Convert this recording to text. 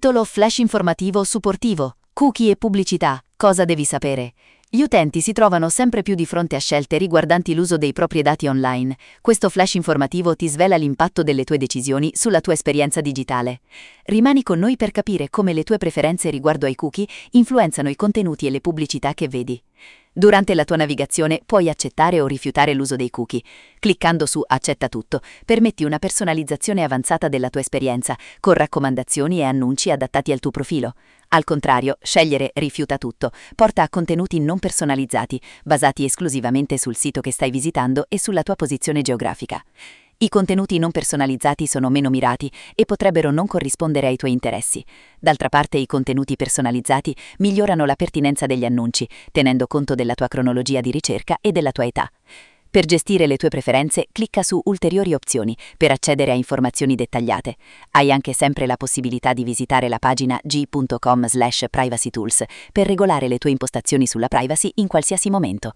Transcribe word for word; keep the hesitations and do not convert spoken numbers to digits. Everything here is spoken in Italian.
Titolo Flash informativo supportivo. Cookie e pubblicità. Cosa devi sapere? Gli utenti si trovano sempre più di fronte a scelte riguardanti l'uso dei propri dati online. Questo flash informativo ti svela l'impatto delle tue decisioni sulla tua esperienza digitale. Rimani con noi per capire come le tue preferenze riguardo ai cookie influenzano i contenuti e le pubblicità che vedi. Durante la tua navigazione puoi accettare o rifiutare l'uso dei cookie. Cliccando su Accetta tutto, permetti una personalizzazione avanzata della tua esperienza, con raccomandazioni e annunci adattati al tuo profilo. Al contrario, scegliere Rifiuta tutto porta a contenuti non personalizzati, basati esclusivamente sul sito che stai visitando e sulla tua posizione geografica. I contenuti non personalizzati sono meno mirati e potrebbero non corrispondere ai tuoi interessi. D'altra parte, i contenuti personalizzati migliorano la pertinenza degli annunci, tenendo conto della tua cronologia di ricerca e della tua età. Per gestire le tue preferenze, clicca su Ulteriori opzioni per accedere a informazioni dettagliate. Hai anche sempre la possibilità di visitare la pagina g punto com slash privacy tools per regolare le tue impostazioni sulla privacy in qualsiasi momento.